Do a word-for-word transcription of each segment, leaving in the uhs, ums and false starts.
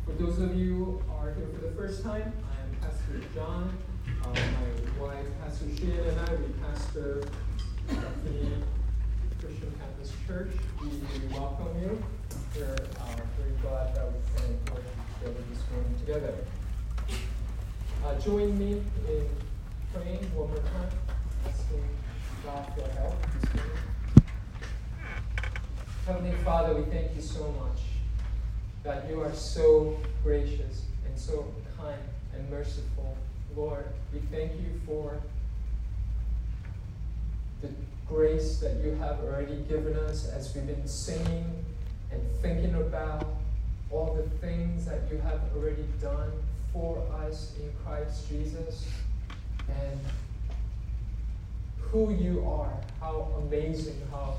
For those of you who are here for the first time, I am Pastor John. Uh, my wife, Pastor Sheehan, and I, we pastor Bethany Christian Campus Church. We, we welcome you. We're uh, very glad that we can work together this morning together. Uh, join me in praying one more time, asking God for help this morning. Heavenly Father, we thank you so much that you are so gracious and so kind and merciful. Lord, we thank you for the grace that you have already given us as we've been singing and thinking about all the things that you have already done for us in Christ Jesus and who you are, how amazing, how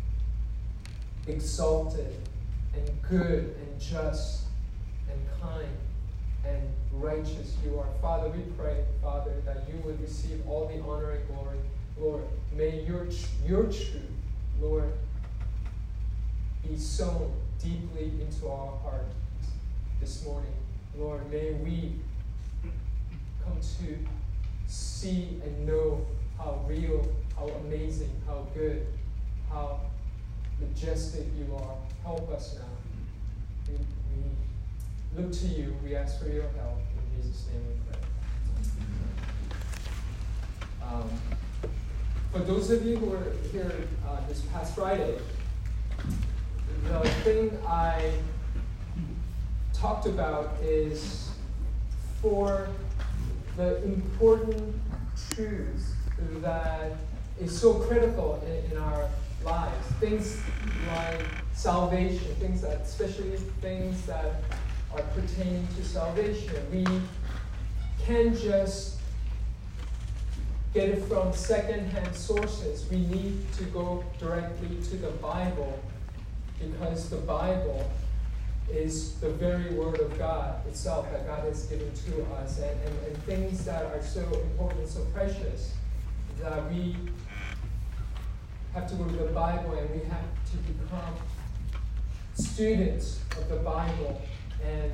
exalted and good and just and kind and righteous you are. Father, we pray, Father, that you would receive all the honor and glory. Lord, may your, your truth, Lord, be sown deeply into our heart this morning. Lord, may we come to see and know how real, how amazing, how good, how majestic you are. Help us now. We, we look to you. We ask for your help. In Jesus' name we pray. Um, for those of you who were here uh, this past Friday, the thing I talked about is for the important truths that is so critical in, in our lives. Things like salvation, things that, especially things that are pertaining to salvation. We can't just get it from second-hand sources. We need to go directly to the Bible because the Bible is the very Word of God itself that God has given to us, and, and, and things that are so important, so precious, that we have to go to the Bible and we have to become students of the Bible and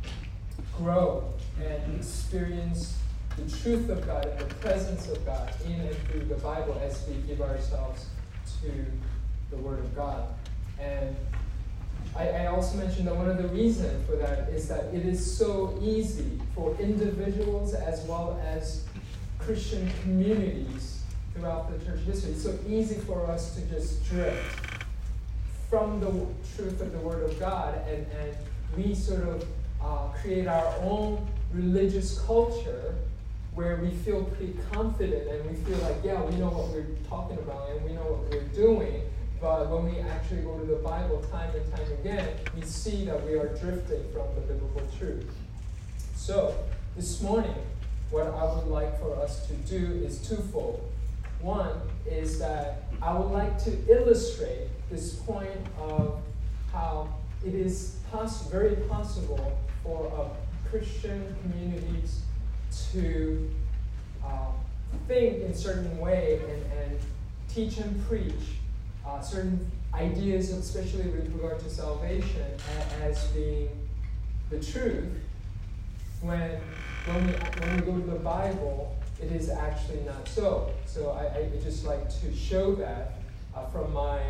grow and experience the truth of God and the presence of God in and through the Bible as we give ourselves to the Word of God. And I, I also mentioned that one of the reasons for that is that it is so easy for individuals as well as Christian communities throughout the church history. It's so easy for us to just drift from the truth of the Word of God, and, and we sort of uh, create our own religious culture where we feel pretty confident and we feel like, yeah, we know what we're talking about and we know what we're doing. But when we actually go to the Bible time and time again, we see that we are drifting from the biblical truth. So, this morning, what I would like for us to do is twofold. One is that I would like to illustrate this point of how it is poss- very possible for uh, Christian communities to uh, think in a certain way and, and teach and preach uh, certain ideas, especially with regard to salvation, as being the truth, when when we when we go to the Bible, it is actually not so. So I, I just like to show that uh, from my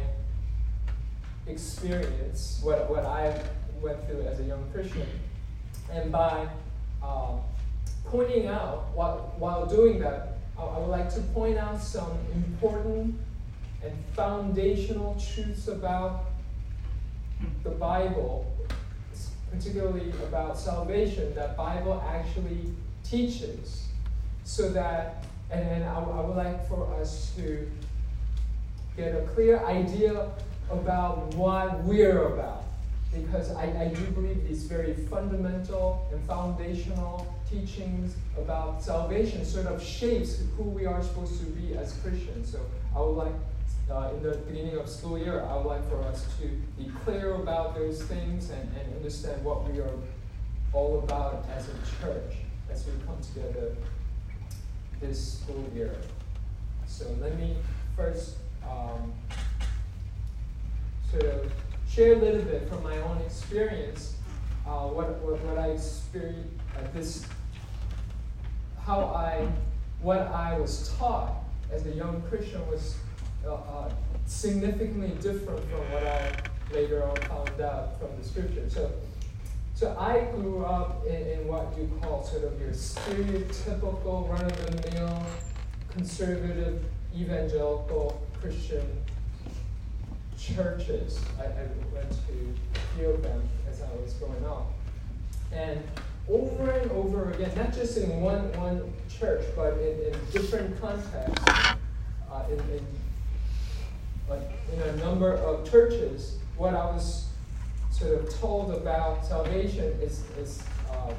experience, what what I went through as a young Christian, and by uh, pointing out, while while doing that, I, I would like to point out some important and foundational truths about the Bible, particularly about salvation, that Bible actually teaches, so that, and then I, I would like for us to get a clear idea about what we're about, because I, I do believe these very fundamental and foundational teachings about salvation sort of shapes who we are supposed to be as Christians. So I would like, uh, in the beginning of school year, I would like for us to be clear about those things and, and understand what we are all about as a church as we come together this school year. So let me first um, sort of share a little bit from my own experience uh, what, what what I experienced, uh, this, how I, what I was taught as a young Christian was uh, uh, significantly different from what I later on found out from the scripture. So, so I grew up in, in what you call sort of your stereotypical, run-of-the-mill, conservative, evangelical Christian churches. I, I went to a few of them as I was growing up. And over and over again, not just in one, one church, but in, in different contexts, uh, in, in, like in a number of churches, what I was sort of told about salvation is, is um,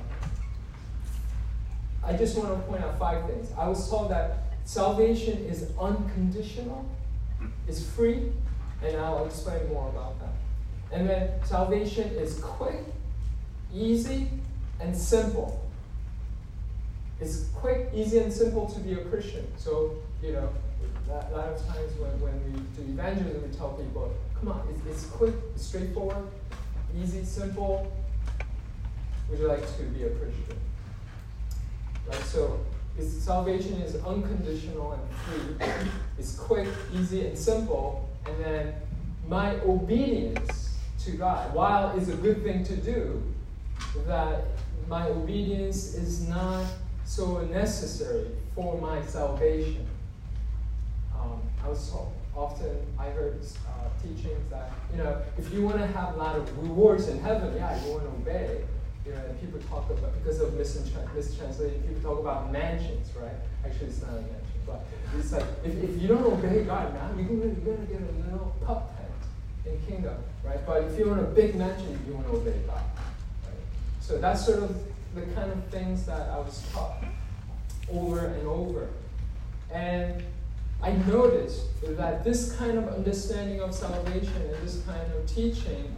I just want to point out five things. I was told that salvation is unconditional, it's free, and I'll explain more about that. And then salvation is quick, easy, and simple. It's quick, easy, and simple to be a Christian. So, you know, a lot of times when, when we do evangelism, we tell people, come on, it's, it's quick, it's straightforward, easy, simple. Would you like to be a Christian? Right, so it's, salvation is unconditional and free. It's quick, easy, and simple. And then my obedience to God, while it's a good thing to do, that my obedience is not so necessary for my salvation. Um, I was told, often I heard uh, teachings that, you know, if you want to have a lot of rewards in heaven, yeah, you want to obey. You know, and people talk about, because of mistrans- mistranslation, people talk about mansions, right? Actually, it's not a mansion, but it's like, if, if you don't obey God now, you're going you're gonna get a little pup tent in kingdom, right? But if you want a big mansion, you want to obey God, right? So that's sort of the kind of things that I was taught over and over. And I noticed that this kind of understanding of salvation and this kind of teaching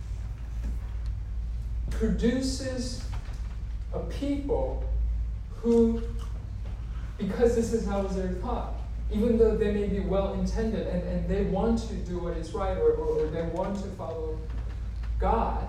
produces a people who, because this is how they're taught, even though they may be well-intended and, and they want to do what is right, or, or, or they want to follow God,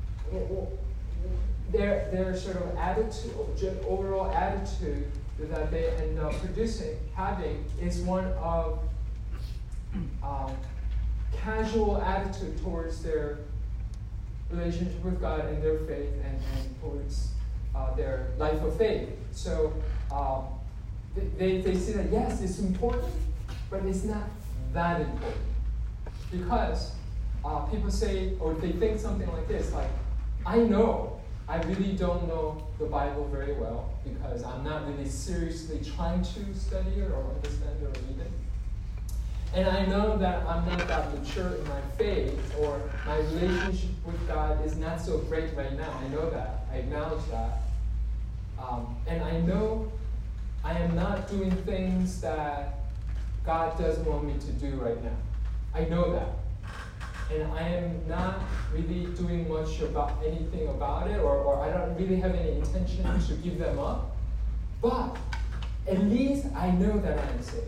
their, their sort of attitude, overall attitude that they end up producing, having, is one of um, casual attitude towards their relationship with God and their faith, and, and towards uh, their life of faith. So um, they, they say that, yes, it's important, but it's not that important. Because uh, people say, or they think something like this, like, I know, I really don't know the Bible very well, because I'm not really seriously trying to study it or understand it or read it. And I know that I'm not that mature in my faith, or my relationship with God is not so great right now. I know that. I acknowledge that. Um, and I know I am not doing things that God doesn't want me to do right now. I know that. And I am not really doing much about anything about it, or, or I don't really have any intention to give them up. But at least I know that I am saved.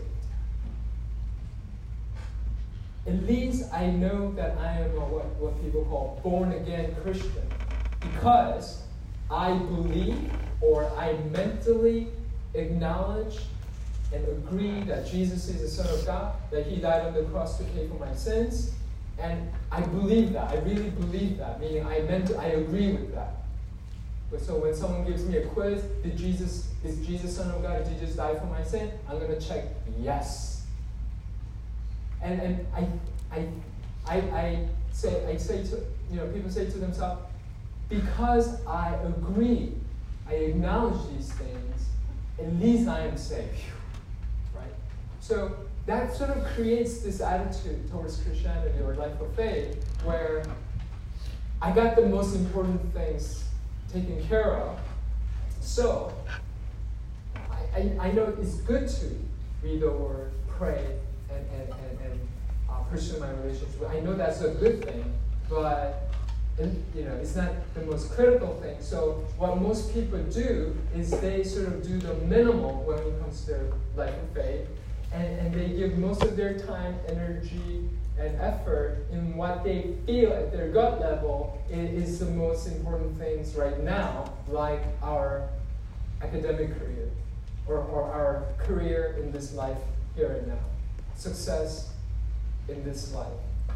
At least I know that I am a, what, what people call born-again Christian, because I believe, or I mentally acknowledge and agree that Jesus is the Son of God, that He died on the cross to pay for my sins, and I believe that. I really believe that, meaning I meant I agree with that. But so when someone gives me a quiz, did Jesus is Jesus Son of God? Did Jesus die for my sin? I'm going to check yes. And and I I I I say I say to you know people say to themselves, because I agree, I acknowledge these things, at least I am saved. Right? So that sort of creates this attitude towards Christianity or life of faith, where I got the most important things taken care of. So I, I, I know it's good to read the Word, pray, and, and, and, and uh, pursue my relationship. I know that's a good thing, but you know, it's not the most critical thing. So what most people do is they sort of do the minimal when it comes to their life of faith, and, and they give most of their time, energy, and effort in what they feel at their gut level is, is the most important things right now, like our academic career or, or our career in this life here and now, success in this life.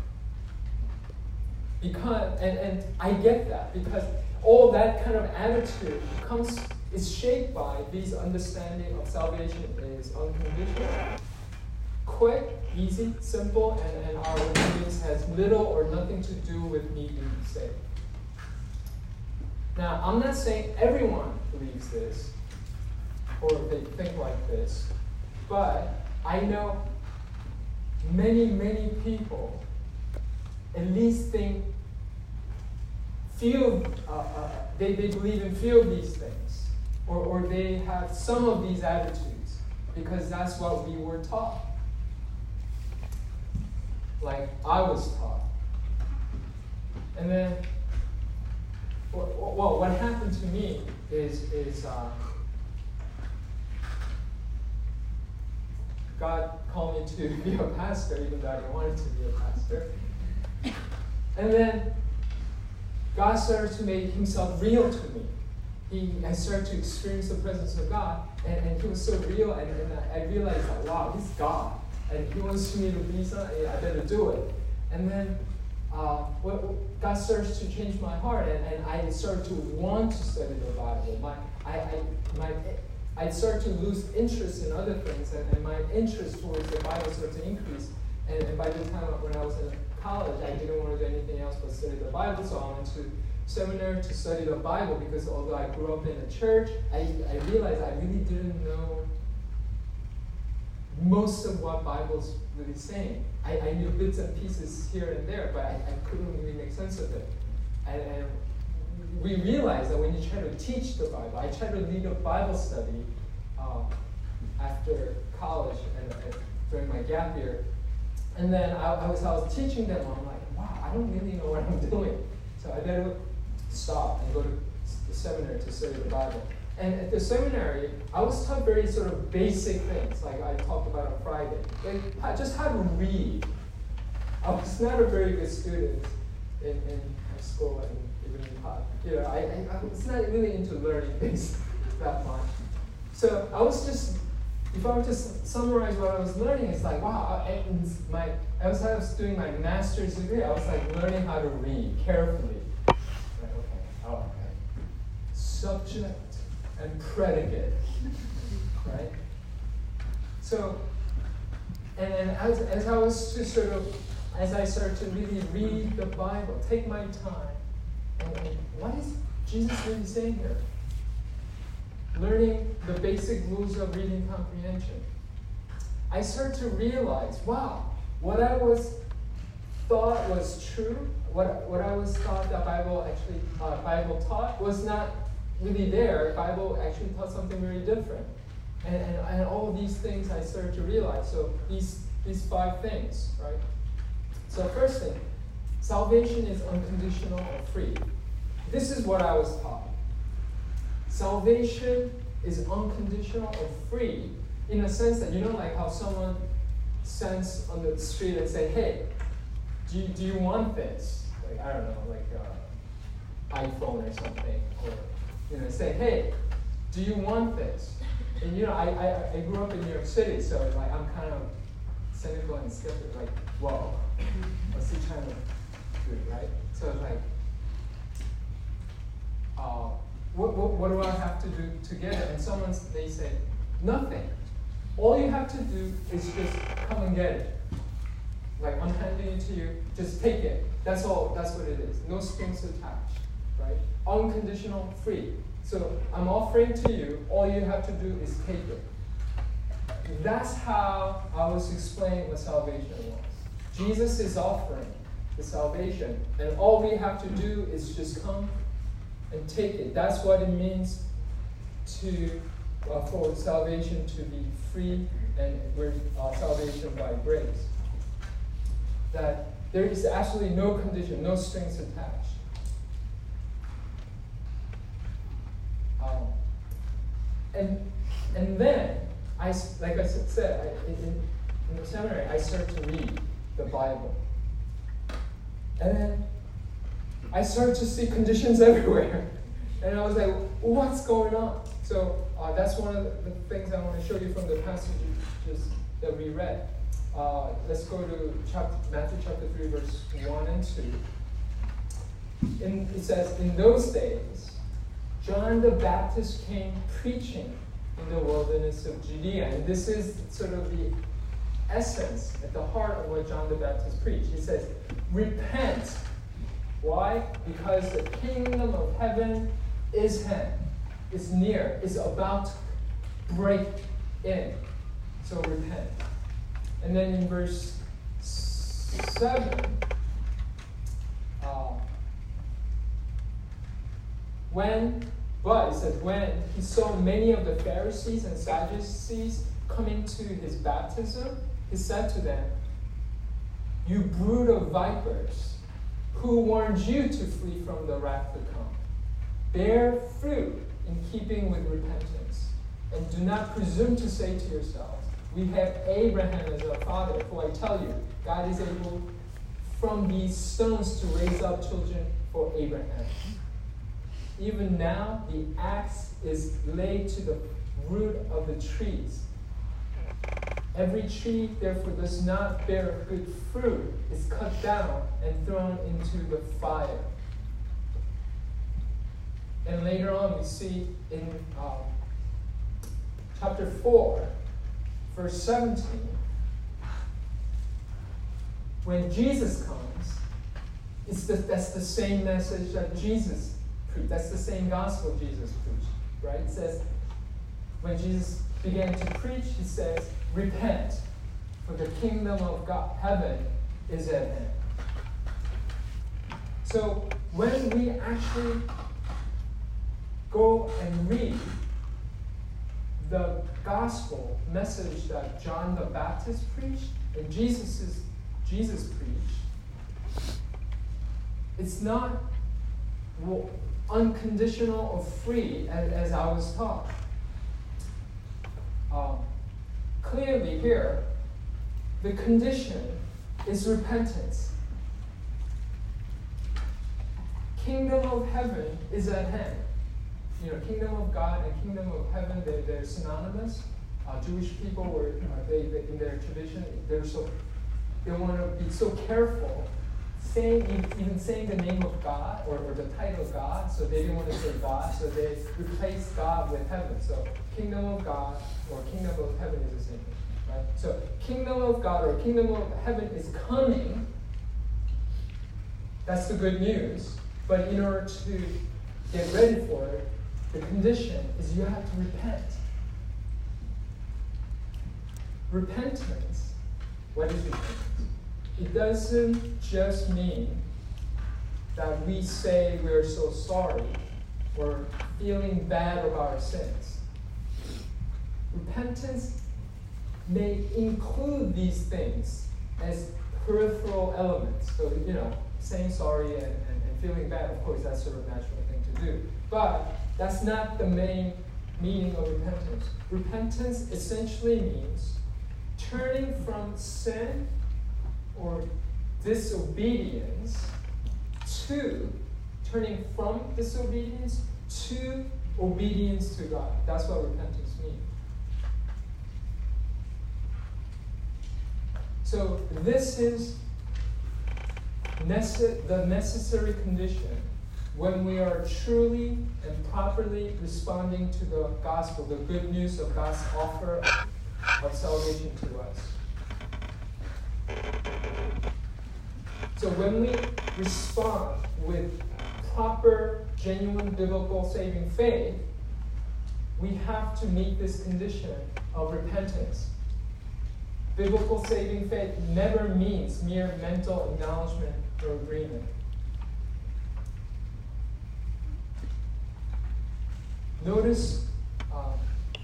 Because, and, and I get that, because all that kind of attitude comes is shaped by this understanding of salvation is unconditional, quick, easy, simple, and, and our obedience has little or nothing to do with me being saved. Now, I'm not saying everyone believes this or they think like this, but I know many, many people at least think, feel, uh, uh, they, they believe and feel these things, or, or they have some of these attitudes because that's what we were taught. Like I was taught. And then, well, what happened to me is, is uh, God called me to be a pastor, even though I didn't want to be a pastor. And then God started to make himself real to me. He, I started to experience the presence of God, and, and he was so real, and, and I, I realized that, wow, he's God. And he wants me to be something, I better do it. And then uh, well, God starts to change my heart, and, and I started to want to study the Bible. My, I, I, my, I started to lose interest in other things, and, and my interest towards the Bible started to increase. And, and by the time when I was in college, I didn't want to do anything else but study the Bible, so I went to seminary to study the Bible, because although I grew up in a church, I, I realized I really didn't know most of what Bible's really saying. I, I knew bits and pieces here and there, but I, I couldn't really make sense of it. And, and we realized that when you try to teach the Bible, I tried to lead a Bible study uh, after college and, and during my gap year. And then I, I, was, I was teaching them, I'm like, wow, I don't really know what I'm doing. So I better stop and go to the seminary to study the Bible. And at the seminary, I was taught very sort of basic things, like I talked about on Friday. Like just how to read. I was not a very good student in, in high school and even in college. You know, I, I, I was not really into learning things that much. So I was just, if I were to summarize what I was learning, it's like, wow, I, my, as I was doing my master's degree, I was like learning how to read carefully. Like, okay, oh, okay. Subject and predicate, right? So, and then as, as I was to sort of, as I started to really read the Bible, take my time, and, and what is Jesus really saying here? Learning the basic rules of reading comprehension. I started to realize, wow, what I was thought was true, what, what I was taught that Bible actually, uh, Bible taught was not really there. The Bible actually taught something very different. And, and, and all of these things I started to realize. So these, these five things, right? So first thing, salvation is unconditional or free. This is what I was taught. Salvation is unconditional or free in a sense that, you know, like how someone sends on the street and say, hey, do you, do you want this? Like, I don't know, like uh, iPhone or something. Or, you know, say, hey, do you want this? And you know, I, I, I grew up in New York City, so like I'm kind of cynical and skeptical, like, whoa, what's he trying to do, right? So it's like, uh, what, what, what do I have to do to get it? And someone, they say, nothing. All you have to do is just come and get it. Like, I'm handing it to you, just take it. That's all, that's what it is. No strings attached, right? Unconditional, free. So I'm offering to you, all you have to do is take it. That's how I was explaining what salvation was. Jesus is offering the salvation, and all we have to do is just come and take it. That's what it means to uh, for salvation to be free and uh, salvation by grace. That there is absolutely no condition, no strings attached. Um, and and then I, like I said, I, in, in the seminary, I started to read the Bible. And then I started to see conditions everywhere. And I was like, what's going on? So uh, that's one of the, the things I want to show you from the passage just that we read. Uh, let's go to chapter, Matthew chapter three, verse one and two. In, it says, in those days, John the Baptist came preaching in the wilderness of Judea. And this is sort of the essence, at the heart of what John the Baptist preached. He says, repent. Why? Because the kingdom of heaven is hand, is near, is about to break in. So repent. And then in verse seven, uh, when, but it says, when he saw many of the Pharisees and Sadducees coming to his baptism, he said to them, you brood of vipers, who warned you to flee from the wrath to come? Bear fruit in keeping with repentance, and do not presume to say to yourselves, we have Abraham as our father, for I tell you, God is able from these stones to raise up children for Abraham. Even now, the axe is laid to the root of the trees. Every tree, therefore, does not bear good fruit, is cut down and thrown into the fire. And later on, we see in um, chapter four, verse seventeen, when Jesus comes, it's the, that's the same message that Jesus preached. That's the same gospel Jesus preached, right? It says, when Jesus began to preach, he says, repent, for the kingdom of God, heaven is at hand. So when we actually go and read the gospel message that John the Baptist preached and Jesus Jesus preached, it's not unconditional or free as, as I was taught. Um, clearly here, the condition is repentance. Kingdom of heaven is at hand. You know, kingdom of God and kingdom of heaven, they're, they're synonymous. Uh, Jewish people were, uh, they, they in their tradition, they're so, they want to be so careful saying, even saying the name of God or, or the title God, so they didn't want to say God, so they replaced God with heaven. So kingdom of God or kingdom of heaven is the same thing, right? So kingdom of God or kingdom of heaven is coming. That's the good news. But in order to get ready for it, the condition is you have to repent. Repentance, what is repentance? It doesn't just mean that we say we're so sorry or feeling bad about our sins. Repentance may include these things as peripheral elements. So, you know, saying sorry and, and, and feeling bad, of course, that's sort of a natural thing to do. But that's not the main meaning of repentance. Repentance essentially means turning from sin or disobedience to, turning from disobedience to obedience to God. That's what repentance means. So this is nece- the necessary condition when we are truly and properly responding to the gospel, the good news of God's offer of salvation to us. So when we respond with proper, genuine, biblical saving faith, we have to meet this condition of repentance. Biblical saving faith never means mere mental acknowledgement or agreement. Notice, um,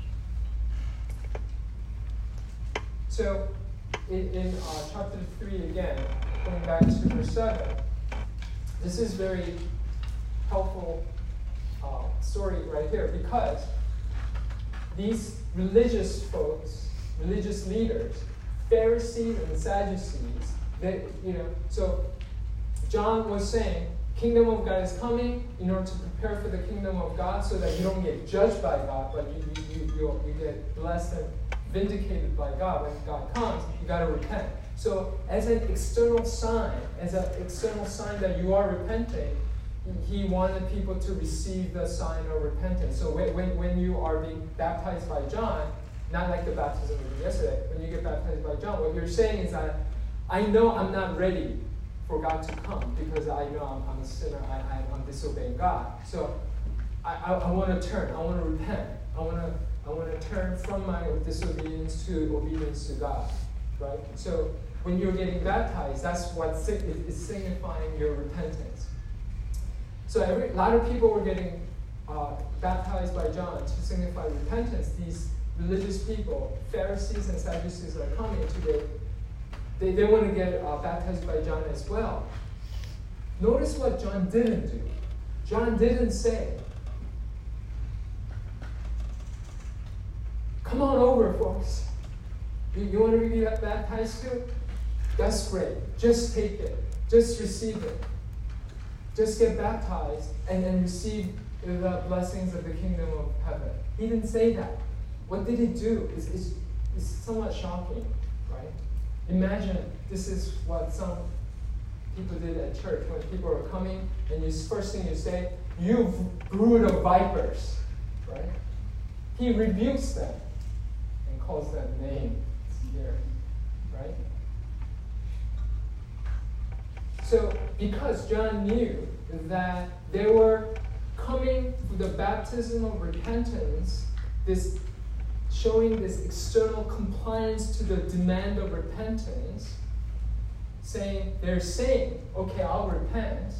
so in, in uh, chapter three again, going back to verse seven, this is very helpful uh, story right here because these religious folks, religious leaders, Pharisees and Sadducees, they, you know, so John was saying, kingdom of God is coming in order to prepare for the kingdom of God so that you don't get judged by God, but you, you, you, you, you get blessed and vindicated by God. When God comes, you got to repent. So as an external sign, as an external sign that you are repenting, he wanted people to receive the sign of repentance. So when, when, when you are being baptized by John, not like the baptism we did yesterday, when you get baptized by John, what you're saying is that I know I'm not ready for God to come because I know I'm, I'm a sinner, I, I, I'm disobeying God. So I, I, I want to turn, I want to repent. I want to I want to turn from my disobedience to obedience to God, right? So when you're getting baptized, that's what is signifying your repentance. So every, a lot of people were getting uh, baptized by John to signify repentance. These religious people, Pharisees and Sadducees are coming today. They, they want to get uh, baptized by John as well. Notice what John didn't do. John didn't say, come on over, folks. You, you want to be baptized too? That's great. Just take it. Just receive it. Just get baptized and then receive the blessings of the kingdom of heaven. He didn't say that. What did he do? It's, it's, it's somewhat shocking, right? Imagine this is what some people did at church when people are coming, and you first thing you say, "You brood of vipers," right? He rebukes them and calls them names here, right? So because John knew that they were coming for the baptism of repentance, this showing this external compliance to the demand of repentance, saying they're saying, okay, I'll repent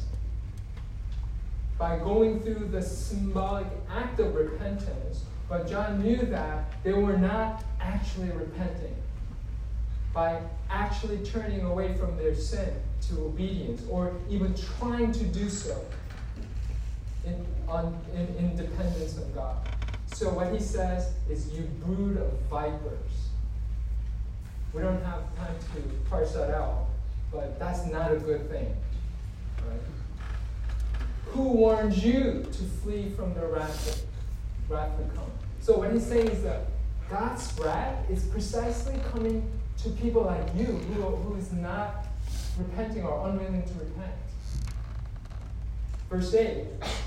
by going through the symbolic act of repentance, but John knew that they were not actually repenting by actually turning away from their sin to obedience, or even trying to do so in, on, in, in dependence on God. So what he says is, you brood of vipers. We don't have time to parse that out, but that's not a good thing. Right? Who warned you to flee from the wrath, wrath to come? So what he's saying is that God's wrath is precisely coming to people like you who, who is not repenting or unwilling to repent. Verse eight.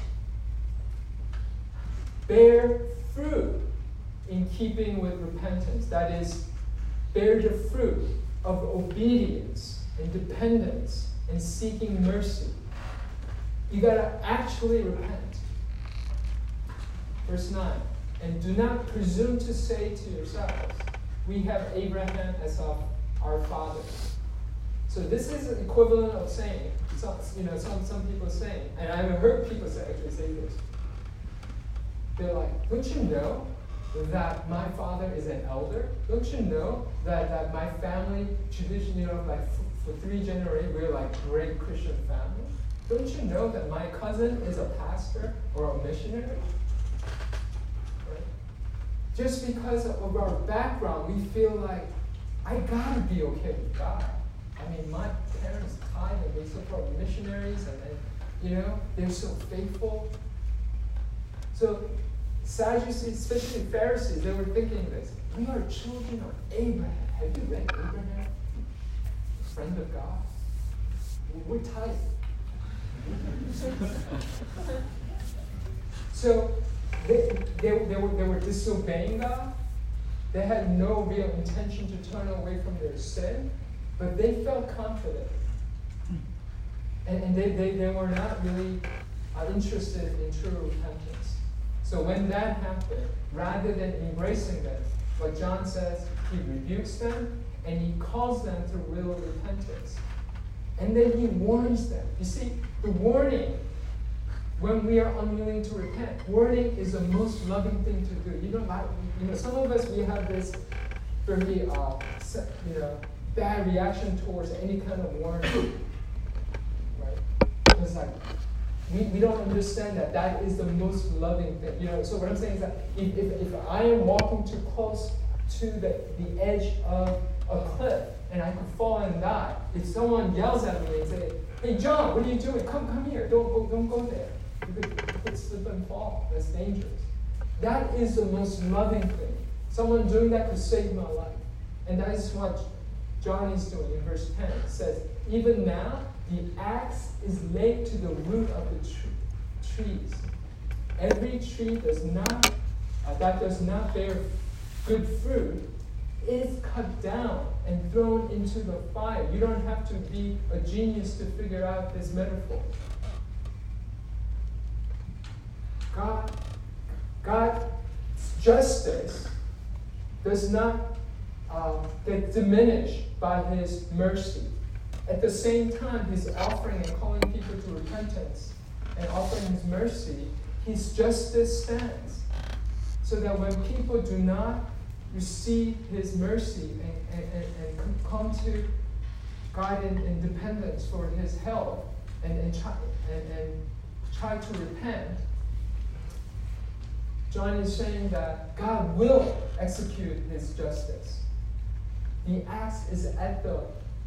Bear fruit in keeping with repentance. That is, bear the fruit of obedience and dependence and seeking mercy. You gotta actually repent. Verse nine. And do not presume to say to yourselves, we have Abraham as our, our father. So this is the equivalent of saying, some, you know, some, some people saying, and I've heard people say, actually say this. They're like, don't you know that my father is an elder? Don't you know that, that my family tradition, you know, like for, for three generations, we're like great Christian family? Don't you know that my cousin is a pastor or a missionary? Right? Just because of our background, we feel like, I gotta be okay with God. I mean, my parents tithe and they support missionaries, and, and you know, they're so faithful. So Sadducees, especially Pharisees, they were thinking this. We are children of Abraham. Have you read Abraham? A friend of God. We're tight. So they, they, they, were, they were disobeying God. They had no real intention to turn away from their sin, but they felt confident. And, and they, they, they were not really uh, interested in true repentance. So when that happened, rather than embracing them, what John says, he rebukes them and he calls them to real repentance. And then he warns them. You see, the warning, when we are unwilling to repent, warning is the most loving thing to do. You know, like, you know, some of us, we have this very, uh, you know, bad reaction towards any kind of warning, right? Because like, we, we don't understand that that is the most loving thing. You know, so what I'm saying is that if, if, if I am walking too close to the, the edge of a cliff and I could fall and die. If someone yells at me and say, "Hey, John, what are you doing? Come, come here. Don't go, don't go there." You could, you could slip and fall. That's dangerous. That is the most loving thing. Someone doing that could save my life. And that is what John is doing in verse ten. It says, "Even now, the axe is laid to the root of the tr- trees. Every tree does not, uh, that does not bear good fruit is cut down and thrown into the fire." You don't have to be a genius to figure out this metaphor. God, God's justice does not uh, get diminished by his mercy. At the same time, he's offering and calling people to repentance and offering his mercy, his justice stands. So that when people do not receive his mercy and, and, and, and come to God in, in dependence for his help and, and, try, and, and try to repent, John is saying that God will execute his justice. The axe is at the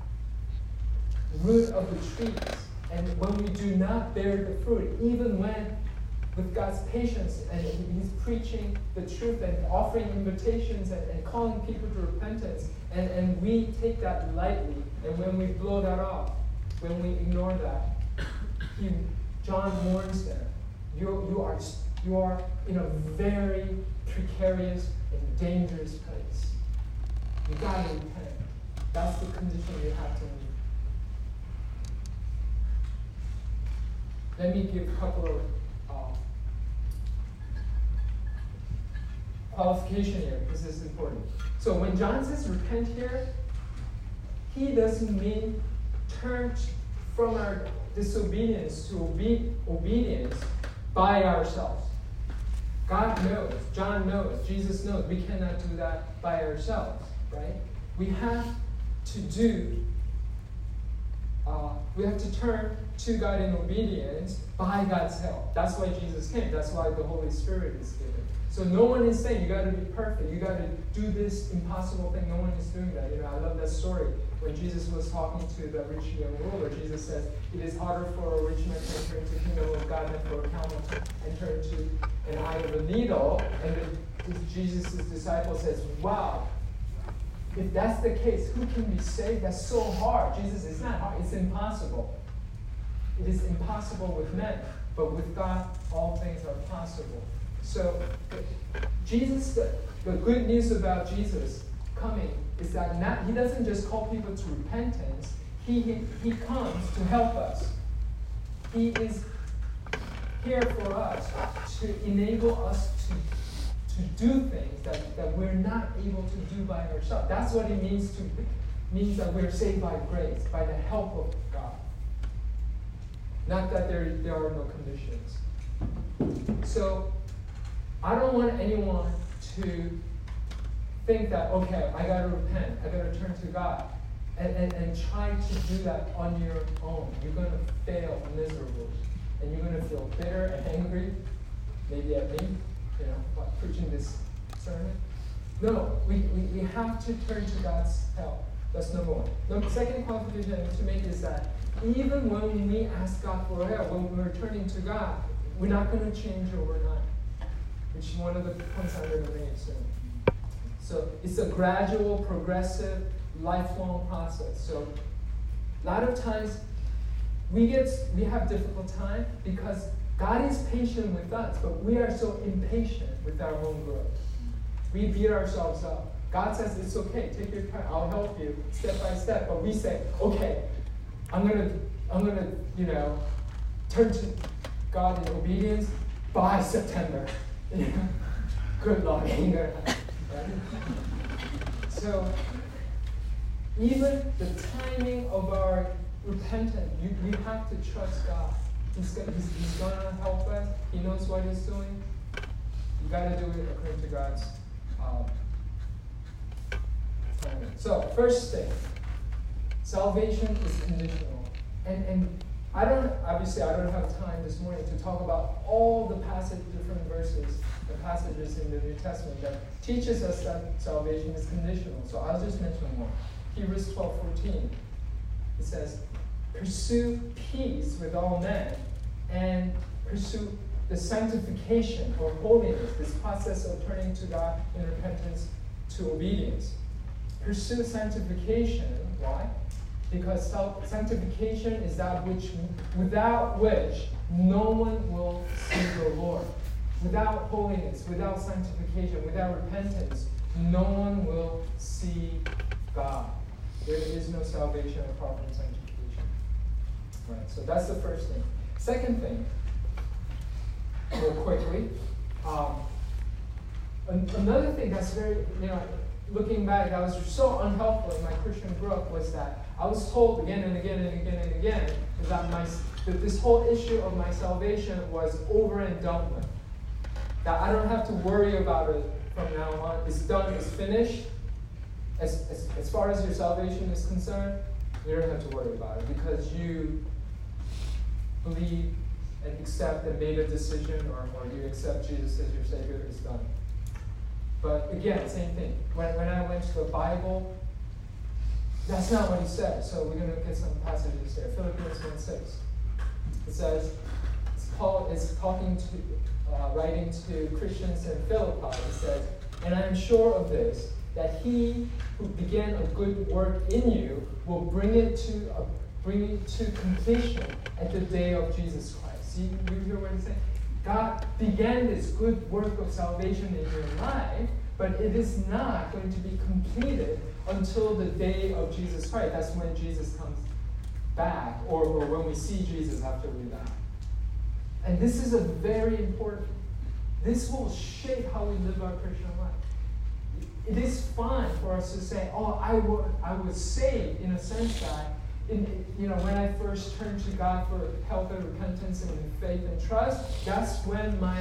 root of the trees. And when we do not bear the fruit, even when with God's patience and he's preaching the truth and offering invitations and, and calling people to repentance, and, and we take that lightly, and when we blow that off, when we ignore that, he, John warns them, you, you, are, you are in a very precarious and dangerous place. You gotta repent. That's the condition you have to meet. Let me give a couple of uh, qualification here, because this is important. So when John says repent here, he doesn't mean turn from our disobedience to obe- obedience by ourselves. God knows, John knows, Jesus knows we cannot do that by ourselves, right? We have to do, uh, we have to turn to God in obedience by God's help. That's why Jesus came. That's why the Holy Spirit is given. So no one is saying you got to be perfect. You got to do this impossible thing. No one is doing that. You know, I love that story when Jesus was talking to the rich young ruler. Jesus says, "It is harder for a rich man to enter into the kingdom of God than for a camel to enter into an eye of a needle." And then Jesus' disciple says, "Wow, if that's the case, who can be saved? That's so hard." Jesus, it's not hard. It's impossible. It is impossible with men, but with God, all things are possible. So, Jesus, the, the good news about Jesus coming is that not, he doesn't just call people to repentance. He, he, he comes to help us. He is here for us to enable us to, to do things that, that we're not able to do by ourselves. That's what it means to means that we're saved by grace, by the help of God. Not that there, there are no conditions. So, I don't want anyone to think that, okay, I got to repent, I got to turn to God, and, and, and try to do that on your own. You're going to fail miserably, and you're going to feel bitter and angry, maybe at me, you know, while preaching this sermon. No, we, we, we have to turn to God's help. That's number one. The second qualification I need to make is that even when we ask God for help, when we're turning to God, we're not going to change overnight, which is one of the points I'm going to make soon. So it's a gradual, progressive, lifelong process. So a lot of times we get we have difficult time because God is patient with us, but we are so impatient with our own growth. We beat ourselves up. God says it's okay, take your time, I'll help you step by step. But we say, okay, I'm gonna I'm gonna, you know, turn to God in obedience by September. Good luck. Right? So even the timing of our repentance, you, we have to trust God. He's, he's, he's gonna help us. He knows what he's doing. You gotta do it according to God's um, timing. So first thing, salvation is conditional. And and I don't obviously I don't have time this morning to talk about all the passage different verses, the passages in the New Testament that teaches us that salvation is conditional. So I'll just mention one. Hebrews twelve fourteen. It says, pursue peace with all men and pursue the sanctification or holiness, this process of turning to God in repentance to obedience. Pursue sanctification. Why? Because sanctification is that which, without which no one will see the Lord. Without holiness, without sanctification, without repentance, no one will see God. There is no salvation apart from sanctification. Right, so that's the first thing. Second thing, real quickly, um, an- another thing that's very, you know, looking back, that was so unhelpful in my Christian growth was that I was told again and again and again and again that my that this whole issue of my salvation was over and done with. That I don't have to worry about it from now on. It's done, it's finished. As, as, as far as your salvation is concerned, you don't have to worry about it because you believe and accept and made a decision, or, or you accept Jesus as your Savior. It's done. But again, same thing. When, when I went to the Bible, that's not what he said. So we're going to get some passages there. Philippians one six. It says, it's Paul is talking to, uh, writing to Christians in Philippi. It says, and I am sure of this, that he who began a good work in you will bring it to a, bring it to completion at the day of Jesus Christ. See, you hear what he's saying? God began this good work of salvation in your life, but it is not going to be completed until the day of Jesus Christ. That's when Jesus comes back, or, or when we see Jesus after we die. And this is a very important, this will shape how we live our Christian life. It is fine for us to say, oh, I, w- I was saved in a sense that, in, you know, when I first turned to God for help and repentance and faith and trust, that's when my,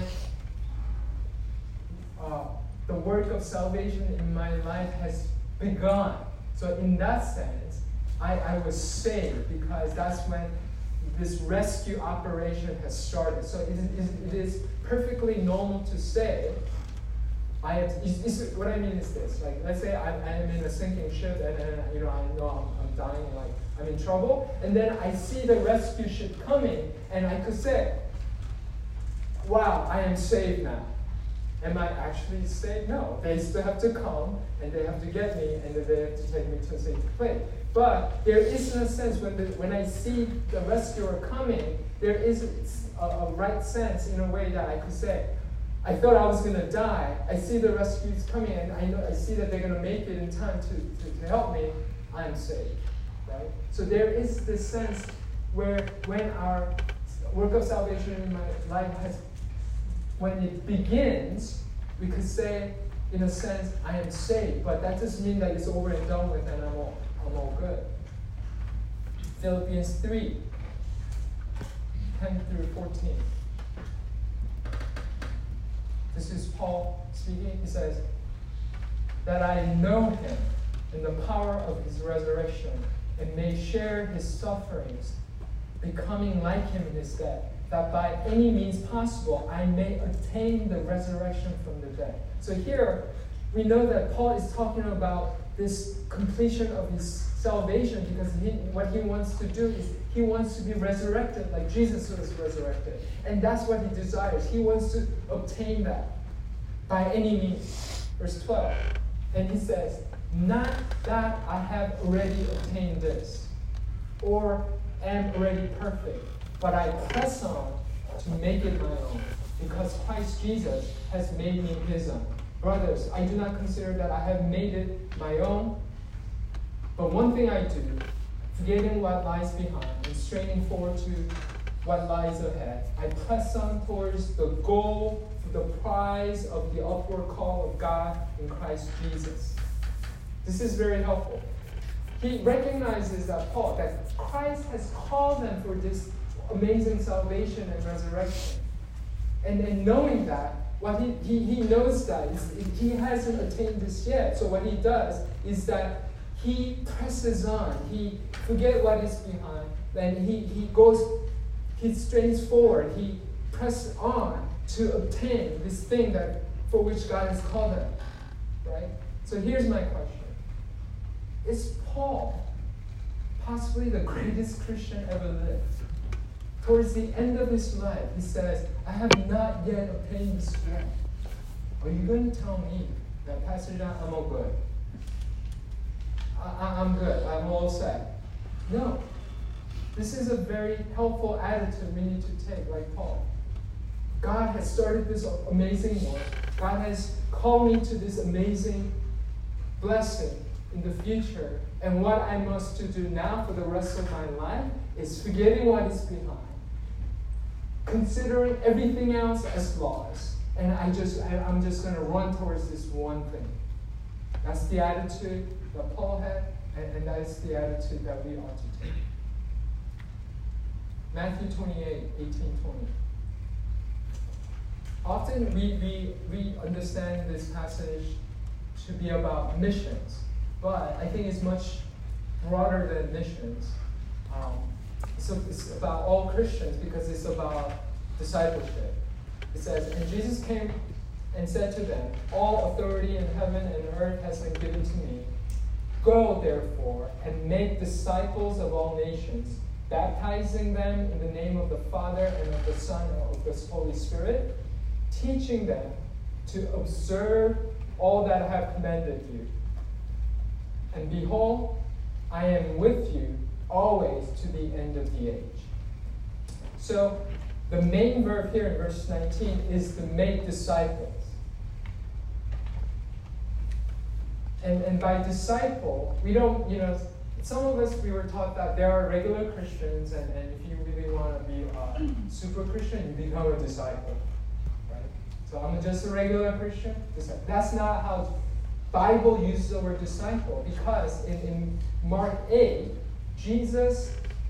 uh, the work of salvation in my life has begun. So in that sense, I, I was saved because that's when this rescue operation has started. So it is, it is perfectly normal to say, I have, is, is, what I mean is this, like, let's say I, I am in a sinking ship and, and you know, I know I'm, I'm dying, like, I'm in trouble, and then I see the rescue ship coming, and I could say, wow, I am saved now. Am I actually saved? No. They still have to come, and they have to get me, and then they have to take me to a safe place. But there is a sense, when, the, when I see the rescuer coming, there is a, a right sense, in a way, that I could say, I thought I was going to die. I see the rescues coming, and I know I see that they're going to make it in time to, to, to help me. I'm saved, right? So there is this sense where when our work of salvation in my life has, when it begins, we could say, in a sense, I am saved. But that doesn't mean that it's over and done with and I'm all, I'm all good. Philippians three, ten through fourteen. This is Paul speaking. He says, that I know him in the power of his resurrection and may share his sufferings, becoming like him in his death, that by any means possible I may attain the resurrection from the dead. So here, we know that Paul is talking about this completion of his salvation because he, what he wants to do is he wants to be resurrected like Jesus was resurrected. And that's what he desires. He wants to obtain that by any means. Verse twelve. And he says, not that I have already obtained this or am already perfect, but I press on to make it my own, because Christ Jesus has made me his own. Brothers, I do not consider that I have made it my own, but one thing I do, forgetting what lies behind and straining forward to what lies ahead, I press on towards the goal, the prize of the upward call of God in Christ Jesus. This is very helpful. He recognizes that Paul, that Christ has called them for this amazing salvation and resurrection. And then knowing that, what he, he, he knows that is, he hasn't attained this yet. So what he does is that he presses on. He forget what is behind. Then he, he goes, he strains forward. He presses on to obtain this thing that for which God has called him. Right? So here's my question. is Paul, possibly the greatest Christian ever lived. Towards the end of his life, he says, I have not yet obtained this wealth. Are you going to tell me that, Pastor John, I'm all good? I, I'm good. I'm all set. No. This is a very helpful attitude we need to take, like Paul. God has started this amazing work. God has called me to this amazing blessing in the future. And what I must to do now for the rest of my life is forgetting what is behind, considering everything else as loss, and I just, I, I'm just going to run towards this one thing. That's the attitude that Paul had, and, and that is the attitude that we ought to take. Matthew twenty-eight, eighteen, twenty. Often we, we, we understand this passage to be about missions, but I think it's much broader than missions. Um, so it's about all Christians because it's about discipleship. It says, and Jesus came and said to them, all authority in heaven and earth has been given to me. Go, therefore, and make disciples of all nations, baptizing them in the name of the Father and of the Son and of the Holy Spirit, teaching them to observe all that I have commanded you. And behold, I am with you always to the end of the age. So, the main verb here in verse nineteen is to make disciples. And, and by disciple, we don't, you know, some of us, we were taught that there are regular Christians, and, and if you really want to be a super Christian, you become a disciple. Right? So I'm just a regular Christian. That's not how Bible uses the word disciple, because in, in Mark eight, Jesus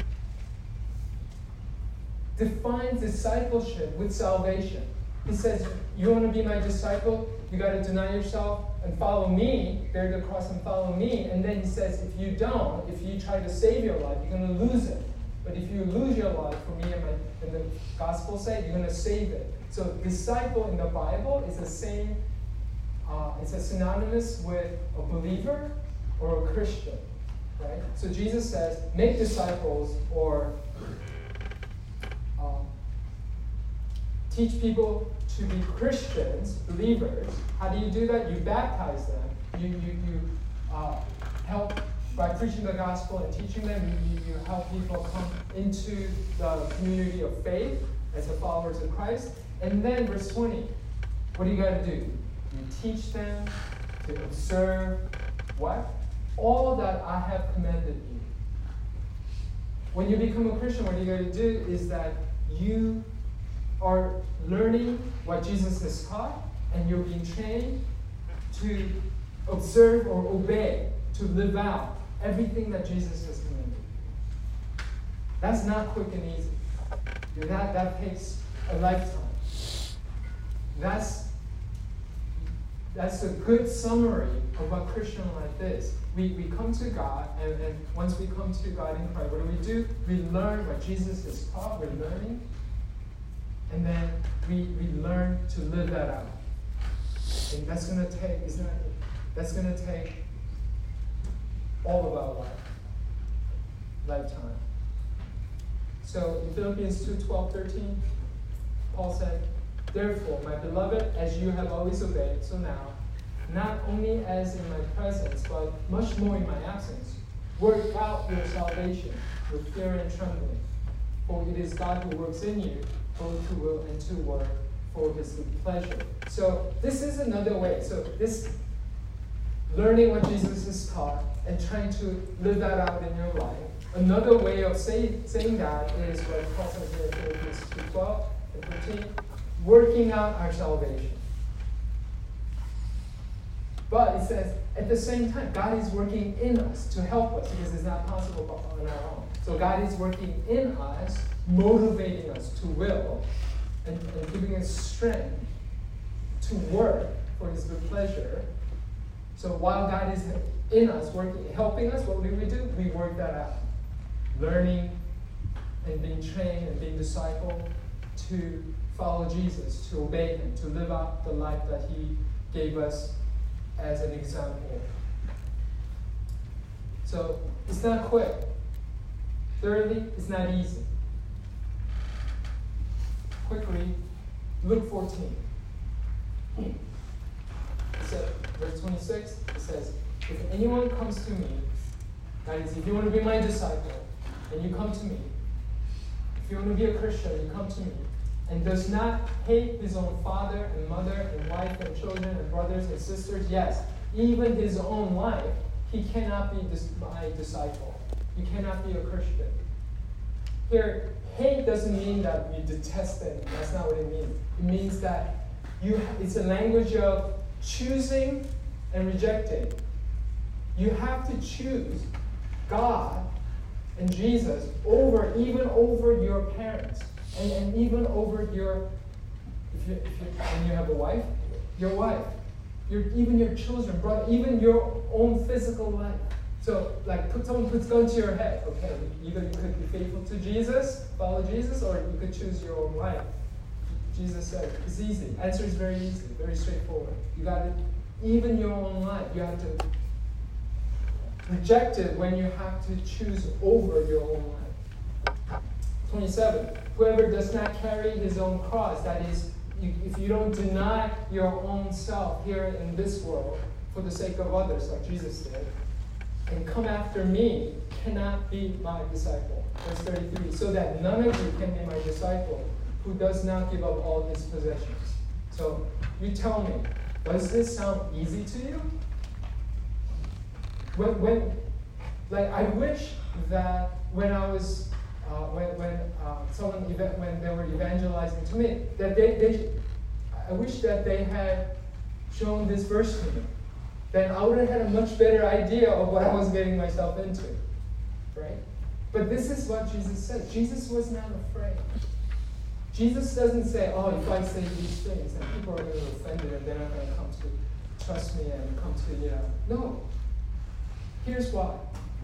defines discipleship with salvation. He says, you want to be my disciple? You got to deny yourself and follow me, bear the cross and follow me. And then he says, if you don't, if you try to save your life, you're going to lose it. But if you lose your life for me and, my, and the gospel's sake, you're going to save it. So disciple in the Bible is the same, uh, it's a synonymous with a believer or a Christian. Right? So Jesus says, make disciples, or um, teach people to be Christians, believers. How do you do that? You baptize them. You, you, you uh, help by preaching the gospel and teaching them. You, you help people come into the community of faith as the followers of Christ. And then verse twenty, what do you got to do? You teach them to observe what? All that I have commanded you. When you become a Christian, what you got to do is that you are learning what Jesus has taught, and you're being trained to observe or obey, to live out everything that Jesus has commanded. That's not quick and easy. That, that takes a lifetime. That's, that's a good summary of what Christian life is. We, we come to God, and, and once we come to God in Christ, what do we do? We learn what Jesus has taught. We're learning. And then we, we learn to live that out. And that's going to take, isn't it? That's going to take all of our life, lifetime. So in Philippians two, twelve, thirteen, Paul said, therefore, my beloved, as you have always obeyed, so now, not only as in my presence, but much more in my absence, work out your salvation with fear and trembling. For it is God who works in you, both to will and to work for his good pleasure. So this is another way. So this learning what Jesus has taught and trying to live that out in your life. Another way of say, saying that is what Paul says here in Philippians two, twelve and thirteen, working out our salvation. But it says, at the same time, God is working in us to help us, because it's not possible on our own. So God is working in us, motivating us to will, and, and giving us strength to work for his good pleasure. So while God is in us, working, helping us, what do we do? We work that out. Learning and being trained and being discipled to follow Jesus, to obey him, to live out the life that he gave us as an example. So it's not quick. Thirdly, it's not easy. Quickly, Luke fourteen. So, verse twenty-six, it says, if anyone comes to me, that is, if you want to be my disciple, and you come to me, if you want to be a Christian, you come to me, and does not hate his own father and mother and wife and children and brothers and sisters, yes, even his own life, he cannot be dis- my disciple. You cannot be a Christian. Here, hate doesn't mean that we detest them. That's not what it means. It means that you. It's a language of choosing and rejecting. You have to choose God and Jesus over, even over your parents, and, and even over your, if you, if you, when you have a wife, your wife, your, even your children, brother, even your own physical life. So, like, put someone puts gun to your head. Okay, either you could be faithful to Jesus, follow Jesus, or you could choose your own life. Jesus said, it's easy. Answer is very easy, very straightforward. You got to, even your own life, you have to reject it when you have to choose over your own life. twenty-seven, whoever does not carry his own cross, that is, you, if you don't deny your own self here in this world for the sake of others, like Jesus did, and come after me, cannot be my disciple. Verse thirty-three, so that none of you can be my disciple who does not give up all his possessions. So you tell me, does this sound easy to you? When, when like, I wish that when I was, uh, when, when uh, someone, when they were evangelizing to me, that they, they, I wish that they had shown this verse to me. Then I would have had a much better idea of what I was getting myself into, right? But this is what Jesus said. Jesus was not afraid. Jesus doesn't say, oh, if I say these things, then people are going to be offended and they're not going to come to trust me and come to, you know. No. Here's why.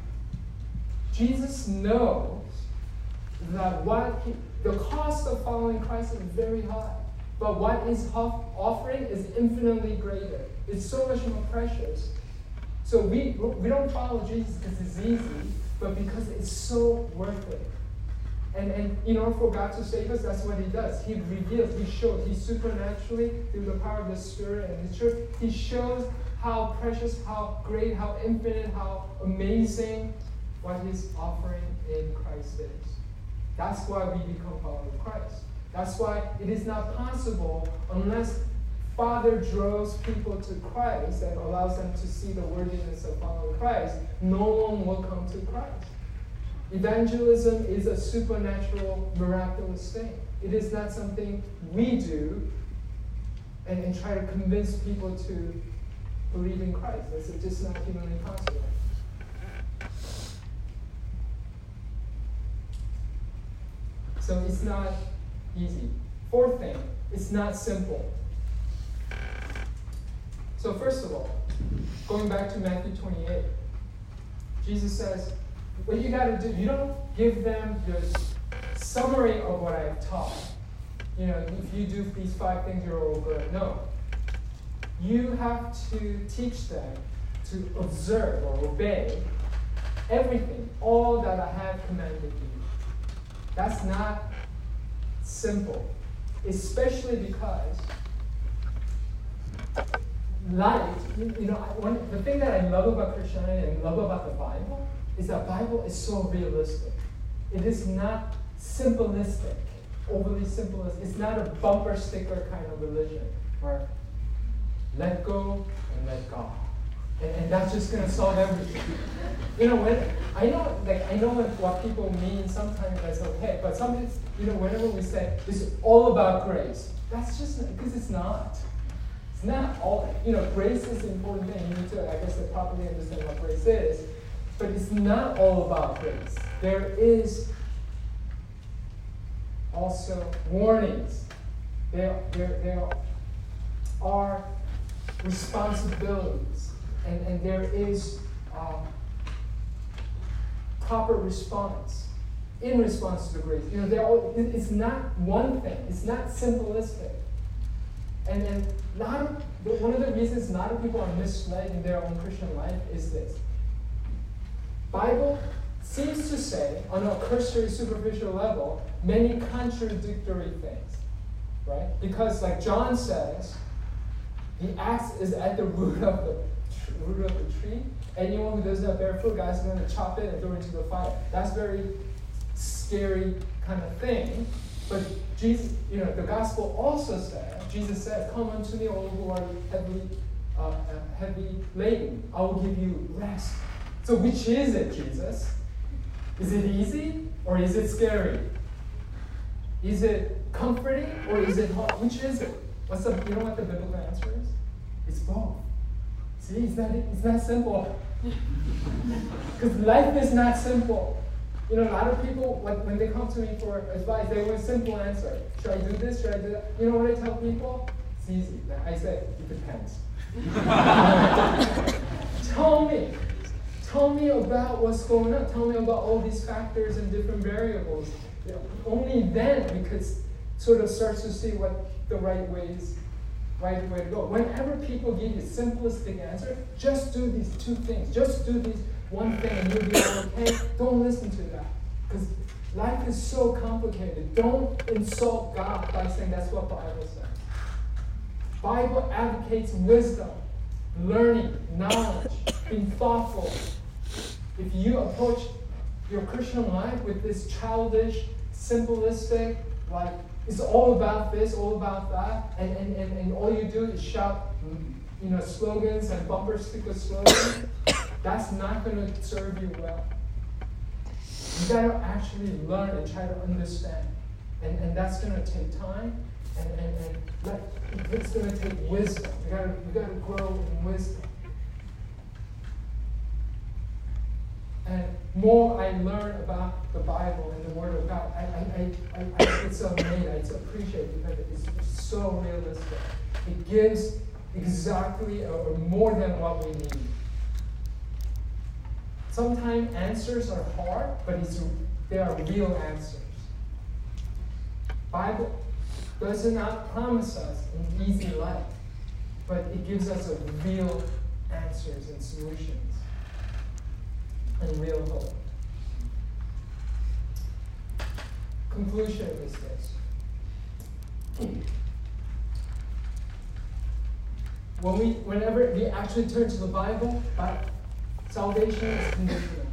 Jesus knows that what he, the cost of following Christ is very high, but what he's offering is infinitely greater. It's so much more precious. So we we don't follow Jesus because it's easy, but because it's so worth it. And, and in order for God to save us, that's what he does. He reveals, he shows, he supernaturally, through the power of the Spirit and his truth, he shows how precious, how great, how infinite, how amazing what he's offering in Christ is. That's why we become followers of Christ. That's why it is not possible unless Father draws people to Christ and allows them to see the worthiness of following Christ, no one will come to Christ. Evangelism is a supernatural, miraculous thing. It is not something we do and, and try to convince people to believe in Christ. It's just not humanly possible. So it's not easy. Fourth thing, it's not simple. So first of all, going back to Matthew twenty-eight, Jesus says, what you got to do, you don't give them this summary of what I've taught. You know, if you do these five things, you're all good. No. You have to teach them to observe or obey everything, all that I have commanded you. That's not simple, especially because life, you, you know, one, the thing that I love about Christianity and love about the Bible is that the Bible is so realistic. It is not simplistic, overly simplistic. It's not a bumper sticker kind of religion where let go and let God. And, and that's just going to solve everything. You know, when I know, like I know what, what people mean sometimes that's okay, but sometimes, you know, whenever we say it's all about grace, that's just because it's not. It's not all, you know, grace is an important thing. You need to, I guess, to properly understand what grace is. But it's not all about grace. There is also warnings. There, there, there are responsibilities. And, and there is um, proper response in response to the grace. You know, they're all, it's not one thing. It's not simplistic. And then a lot of, one of the reasons a lot of people are misled in their own Christian life is this. Bible seems to say, on a cursory, superficial level, many contradictory things, right? Because, like John says, the axe is at the root of the tr- root of the tree. Anyone who does not bear fruit, God's going to chop it and throw it into the fire. That's very scary kind of thing. But Jesus, you know, the gospel also says, Jesus said, "Come unto me, all who are heavily, uh, uh, heavy laden. I will give you rest." So, which is it, Jesus? Is it easy or is it scary? Is it comforting or is it hard? Which is it? What's the, you know what the biblical answer is? It's both. See, it's not, it's not simple. Because life is not simple. You know, a lot of people, like when they come to me for advice, they want a simple answer. Should I do this? Should I do that? You know what I tell people? It's easy. I say, it depends. Tell me. Tell me about what's going on. Tell me about all these factors and different variables. You know, only then we could sort of start to see what the right ways, right way to go. Whenever people give you a simplistic answer, just do these two things. Just do these one thing and you'll be okay. Don't listen to that. Because life is so complicated. Don't insult God by saying that's what the Bible says. Bible advocates wisdom, learning, knowledge, being thoughtful. If you approach your Christian life with this childish, simplistic, like, it's all about this, all about that, and, and, and, and all you do is shout, you know, slogans and bumper sticker slogans, that's not going to serve you well. You got to actually learn and try to understand. And, and that's going to take time, and, and, and like, it's going to take wisdom. You got to you got to grow in wisdom. And more I learn about the Bible and the Word of God, I, I, I, I it's amazing, it's appreciated because it's so realistic. It gives exactly or more than what we need. Sometimes answers are hard, but it's, they are real answers. Bible does not promise us an easy life, but it gives us a real answers and solutions. And real hope. Conclusion is this. When we, whenever we actually turn to the Bible, salvation is conditional.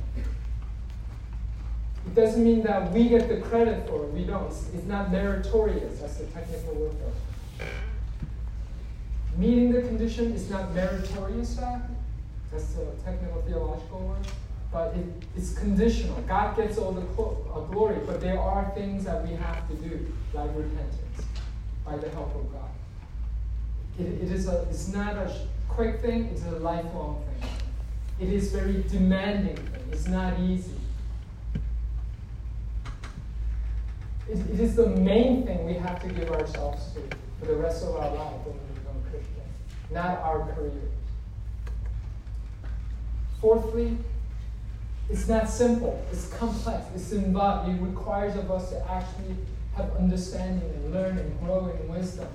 It doesn't mean that we get the credit for it. We don't. It's, it's not meritorious. That's the technical word for it. Meeting the condition is not meritorious. That's the technical theological word. But it, it's conditional. God gets all the uh, glory, but there are things that we have to do, like repentance, by the help of God. It, it is a, it's not a quick thing, it's a lifelong thing. It is very demanding thing. It's not easy. It, it is the main thing we have to give ourselves to for the rest of our life when we become Christian, not our careers. Fourthly, it's not simple. It's complex. It's involved. It requires of us to actually have understanding and learn and grow in wisdom.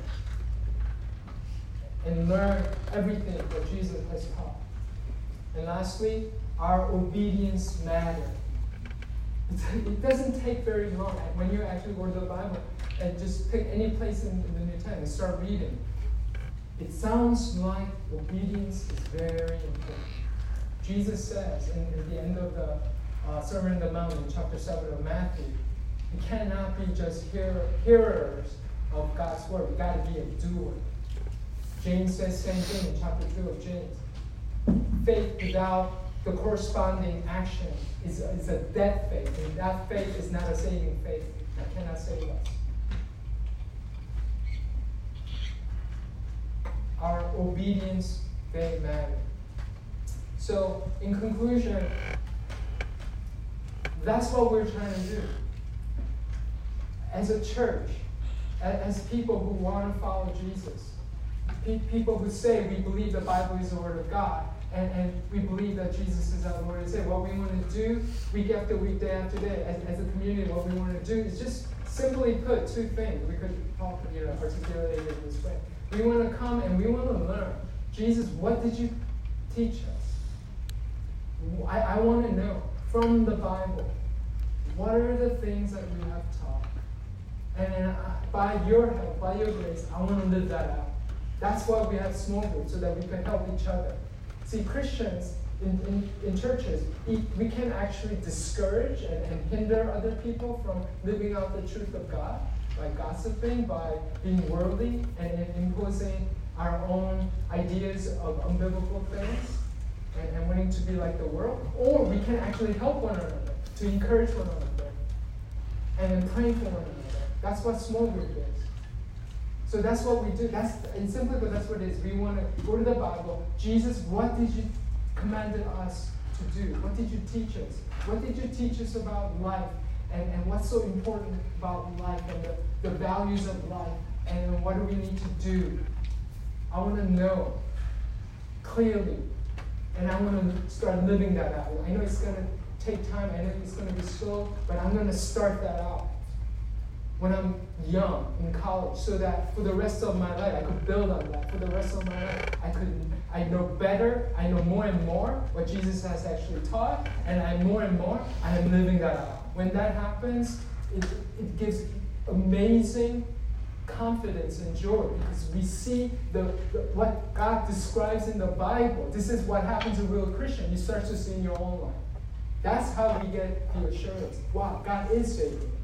And learn everything that Jesus has taught. And lastly, our obedience matters. It doesn't take very long. When you actually go to the Bible and just pick any place in, in the New Testament and start reading, it sounds like obedience is very important. Jesus says in, at the end of the uh, Sermon on the Mount in chapter seven of Matthew, we cannot be just hear, hearers of God's word. We got to be a doer. James says same thing in chapter two of James. Faith without the corresponding action is a, is a dead faith, and that faith is not a saving faith. That cannot save us. Our obedience, they matter. So, in conclusion, that's what we're trying to do. As a church, as people who want to follow Jesus, people who say we believe the Bible is the Word of God, and, and we believe that Jesus is our Lord and Savior. What we want to do, week after week, day after day, as, as a community, what we want to do is just simply put two things. We could talk, you know, articulate it this way. We want to come and we want to learn. Jesus, what did you teach us? I, I want to know. from the Bible. What are the things that you have taught? And uh, by your help, by your grace, I want to live that out. That's why we have small groups, so that we can help each other. See, Christians in, in, in churches, we can actually discourage and, and hinder other people from living out the truth of God by gossiping, by being worldly, and, and imposing our own ideas of unbiblical things, and, and wanting to be like the world. Or we can actually help one another, to encourage one another, and then praying for one another. That's what small group is. So that's what we do. That's, and simply, but that's what it is. We want to go to the Bible. Jesus, what did you commanded us to do? What did you teach us? What did you teach us about life? And, and what's so important about life and the, the values of life? And what do we need to do? I want to know clearly. And I want to start living that out. I know it's going to take time. I know it's going to be slow. But I'm going to start that out when I'm young, in college, so that for the rest of my life, I could build on that. For the rest of my life, I could, I know better, I know more and more what Jesus has actually taught, and I more and more, I am living that out. When that happens, it, it gives amazing confidence and joy, because we see the, the what God describes in the Bible. This is what happens to a real Christian. You start to see in your own life. That's how we get the assurance. Wow, God is saving me.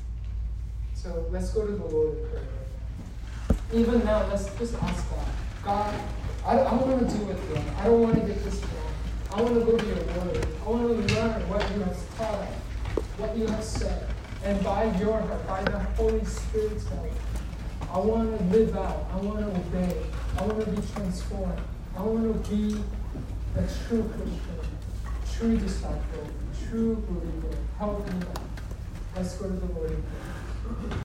So let's go to the Lord in prayer right now. Even now, let's just ask God. God, I, I want to do it wrong. I don't want to get this wrong. I want to go to your word. I want to learn what you have taught, what you have said. And by your help, by the Holy Spirit's help, I want to live out. I want to obey. I want to be transformed. I want to be a true Christian, true disciple, true believer. Help me. Let's go to the Lord in prayer.